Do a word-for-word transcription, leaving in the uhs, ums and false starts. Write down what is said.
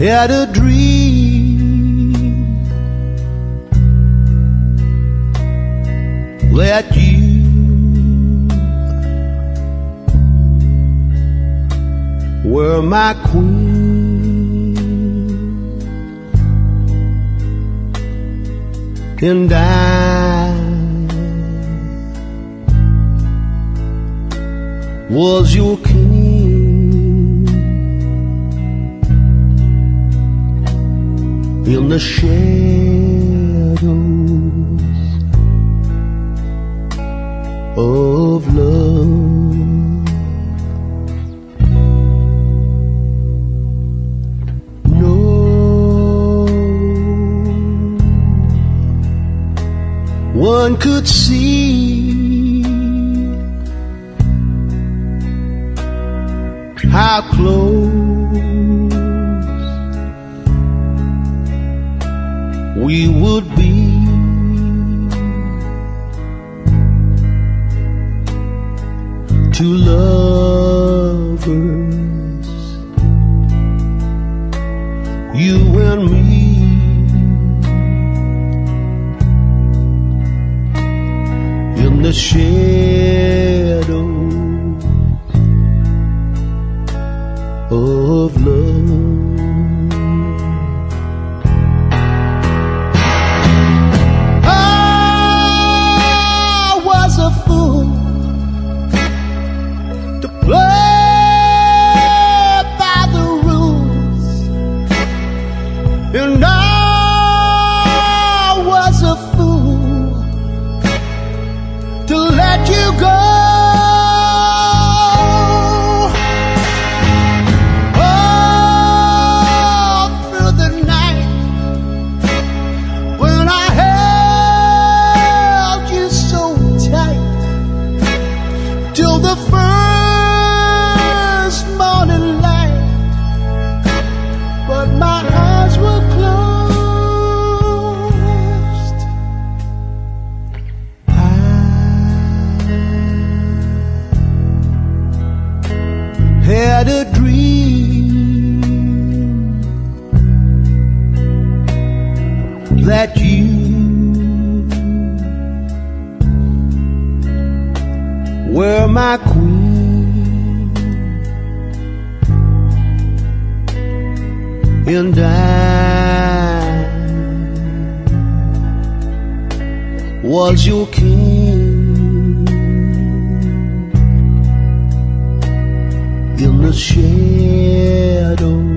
had a dream that you were my queen, and I was your king. In the shadows of love, no one could see how close we would be. Two lovers, you and me, in the shadows of love. And I was a fool to let you go. All through the night, when I held you so tight, till the first morning light, but my eyes were closed. I had a dream that you were my queen, and I was your king. In the shadows